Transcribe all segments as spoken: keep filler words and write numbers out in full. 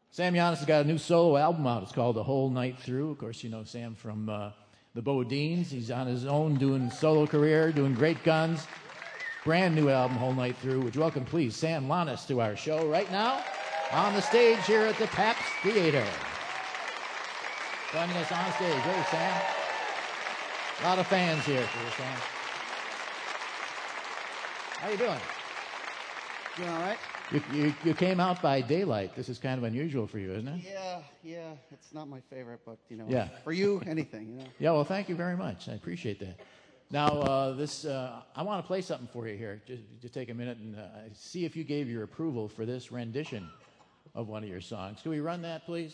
Sam Yannis has got a new solo album out. It's called The Whole Night Through. Of course, you know Sam from uh, the Bodines. He's on his own doing solo career, doing great guns. Brand new album, Whole Night Through. Would you welcome, please, Sam Yannis to our show right now on the stage here at the Pabst Theater. Joining us on stage. Hey, Sam. A lot of fans here for you, Sam. How you doing? Doing all right? You, you, you came out by daylight. This is kind of unusual for you, isn't it? Yeah, yeah. It's not my favorite, but, you know, Yeah. for you, anything, you know. Yeah, well, thank you very much. I appreciate that. Now, uh, this uh, I want to play something for you here. Just, just take a minute and uh, see if you gave your approval for this rendition of one of your songs. Can we run that, please?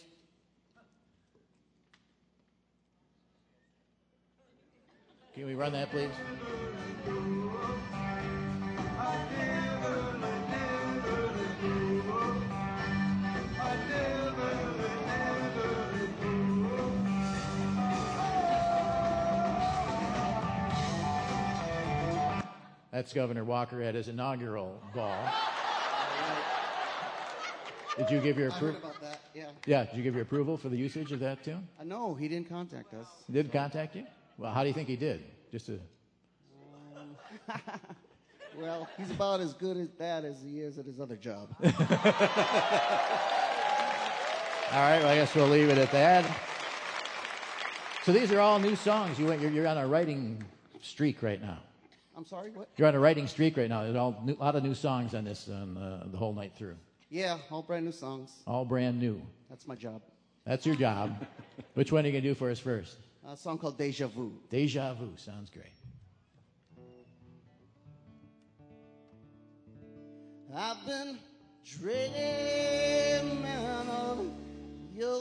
Can we run that, please? That's Governor Walker at his inaugural ball. Did you give your I heard approval? about that, yeah. Yeah, did you give your approval for the usage of that tune? Uh, no, he didn't contact us. He did contact you? Well, how do you think he did? Just to... Um, well, he's about as good at that as he is at his other job. All right, well, I guess we'll leave it at that. So these are all new songs. You went, you're, you're on a writing streak right now. I'm sorry, what? You're on a writing streak right now. There's all new, a lot of new songs on this on, uh, the whole night through. Yeah, all brand new songs. All brand new. That's my job. That's your job. Which one are you going to do for us first? A song called Deja Vu. Deja Vu. Sounds great. I've been dreaming of you.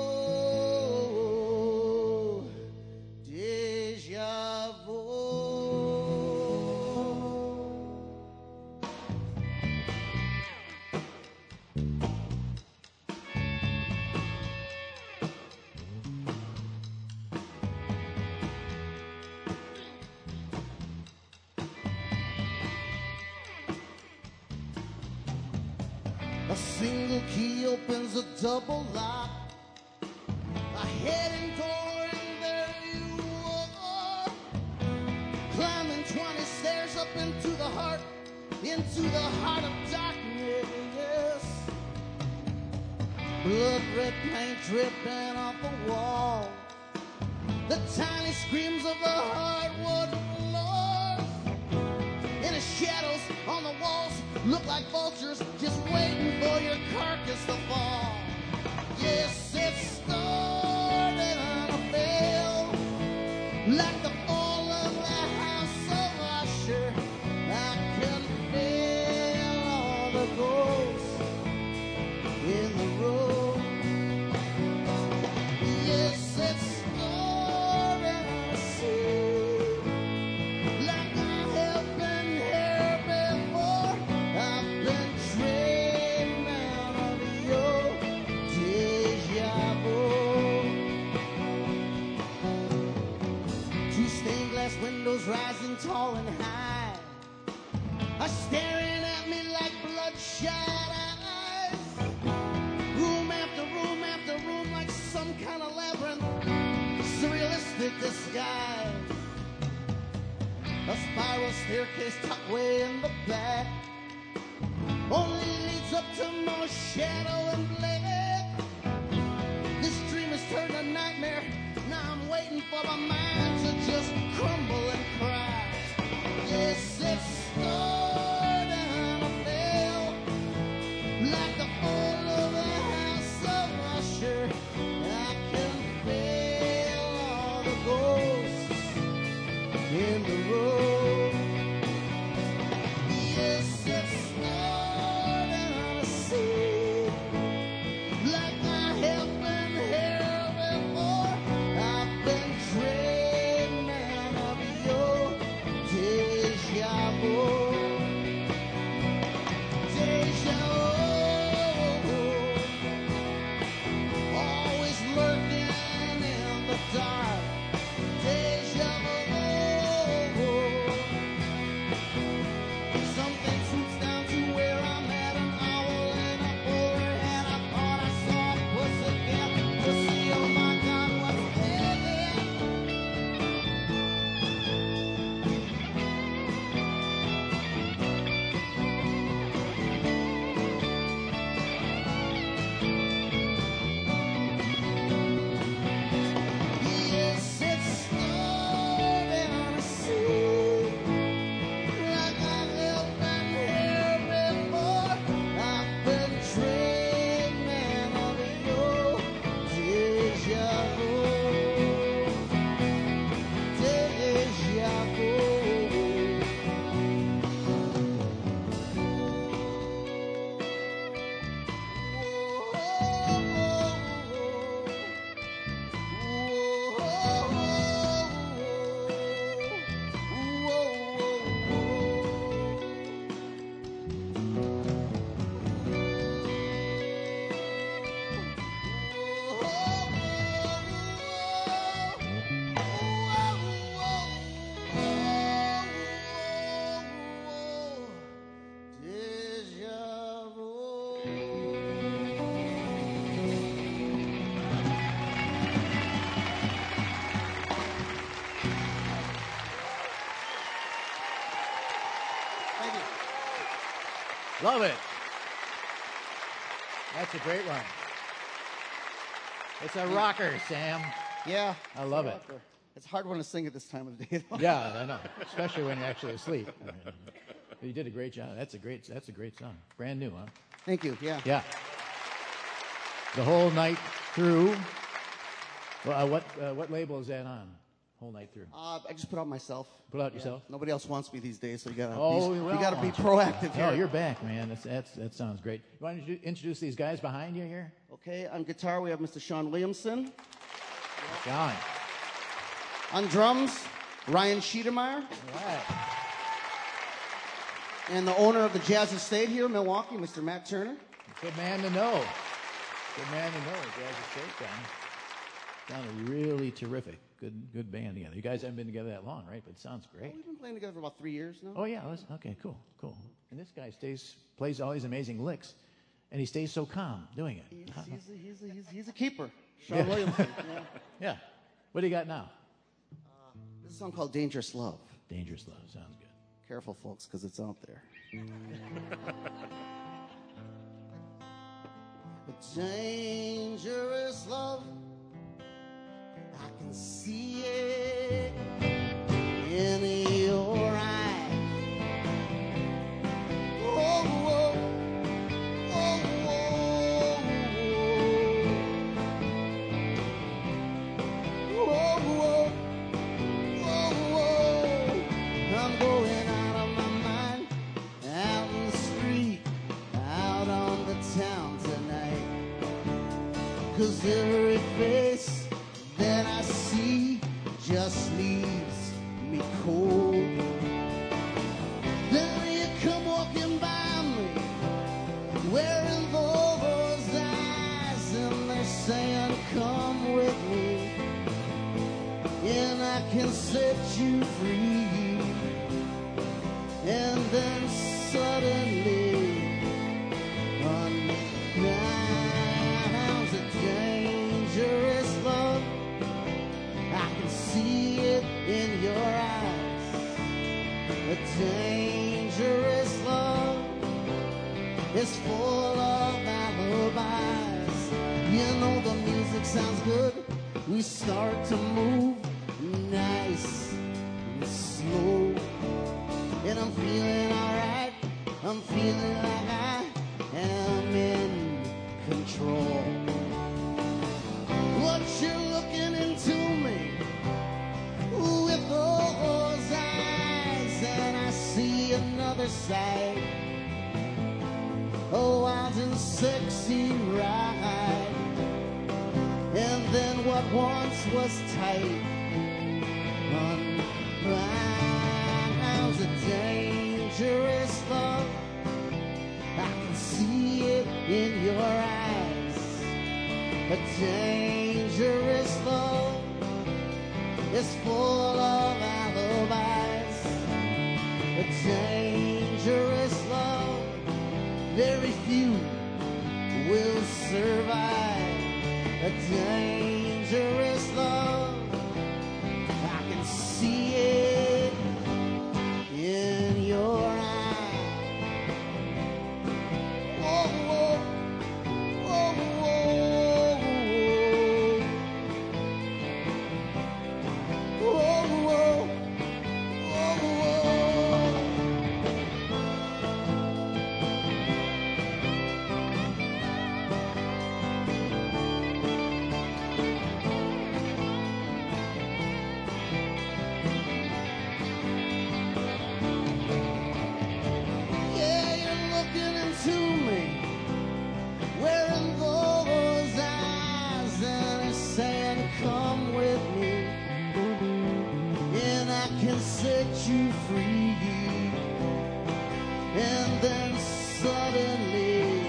Deja vu. A single key opens a double lock. A hidden door, and there you are. Climbing twenty stairs up into the heart, into the heart of darkness. Blood red paint dripping off the wall. The tiny screams of the hardwood floor. In the shadows on the walls look like vultures just waiting for your carcass to fall. Yes, it started on a bell, like the fall of the house of Usher. I can feel all the ghosts in the room. Yes, it started on a scene, like I have been here before. I've been dreaming of your deja vu. Two stained glass windows rising tall and high are staring at me like bloodshot eyes. Room after room after room, like some kind of labyrinth, surrealistic disguise. A spiral staircase tucked way in the back only leads up to more shadow and black. This dream has turned a nightmare. Now I'm waiting for my mind to just crumble and cry. Yes, it started on a bell, like the fall of the house of Usher. I can feel all the ghosts in the room. Yes, it started on a scene, Love it. That's a great one. It's a rocker, Sam. Yeah. I love it. Rocker. It's a hard one to sing at this time of day, though. Yeah, I know, especially when you're actually asleep. You did a great job. That's a great. That's a great song. Brand new, huh? Thank you. Yeah. Yeah. The whole night through. Well, uh, what uh, what label is that on? Whole night through. Uh, I just put out myself. Put out Yeah. yourself. Nobody else wants me these days, so you gotta. Oh, be, well, you gotta be proactive here. Oh, you're back, man. That's, that's that sounds great. You want to introduce these guys behind you here? Okay. On guitar, we have Mister Sean Williamson. John. On drums, Ryan Schiedermeyer. All right. And the owner of the Jazz Estate here in Milwaukee, Mister Matt Turner. Good man to know. Good man to know. Jazz Estate guy. Sounded really terrific. Good, good band together. You guys haven't been together that long, right? But it sounds Well, great. we've been playing together for about three years now. Oh yeah. Let's, okay. Cool. Cool. And this guy stays, plays all these amazing licks, and he stays so calm doing it. He's, he's, a, he's, a, he's, he's a keeper. Sean Yeah. Williamson. Yeah. Yeah. What do you got now? This is a song called Dangerous Love. Dangerous Love. Sounds good. Careful, folks, because it's out there. A dangerous love, I can see it in your eyes. Oh, oh, oh, oh, oh, oh, oh, oh. I'm going out of my mind, out in the street, out on the town tonight. 'Cause every face that I see just leaves me cold. Then you come walking by me, wearing those eyes, and they're saying, come with me, and I can set you free. And then suddenly, unbounds a dangerous love. I can see it in your eyes. A dangerous love is full of alibis. You know the music sounds good. We start to move nice and slow. And I'm feeling alright. I'm feeling like I am in control. What you're looking into me with those eyes, and I see another side. A wild and sexy ride. And then what once was tight unbounds a dangerous love. I can see it in your eyes. A dangerous love is full of alibis. A dangerous love, very few will survive. A dangerous love, I can see it in your eyes. Whoa, whoa, whoa, whoa, whoa, whoa, whoa, whoa. Yeah, you're looking into me, wearing those eyes, and it's saying, come with me, and I can set you free. And then suddenly,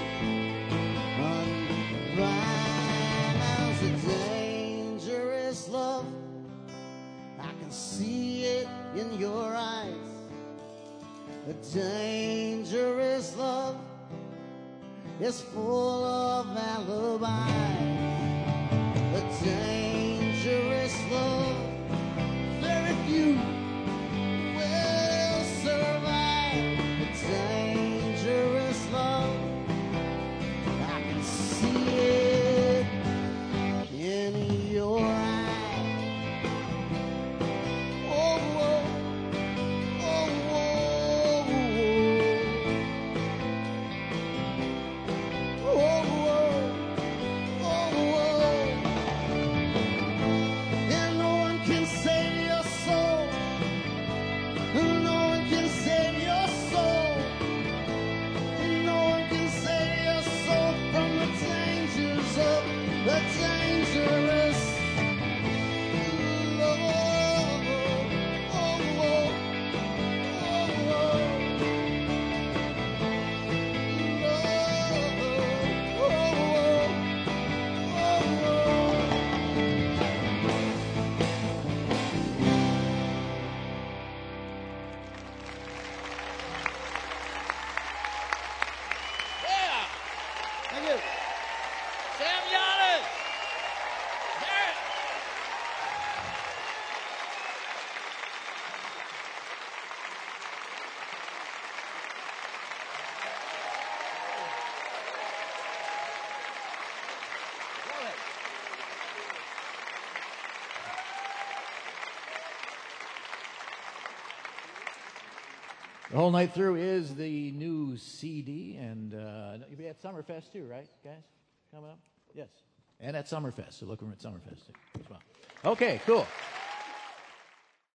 unbounds a dangerous love. I can see it in your eyes. A dangerous love is full of alibis. A dangerous love, very few will survive. A dangerous the dangerous. Oh, oh, oh, oh, Yeah! Thank you. Sam Giannis! Garrett! Love it. The Whole Night Through is the new C D, and uh, you'll be at Summerfest too, right, guys? Coming up? Yes. And at Summerfest, so look, we're at Summerfest too as well. Okay, cool.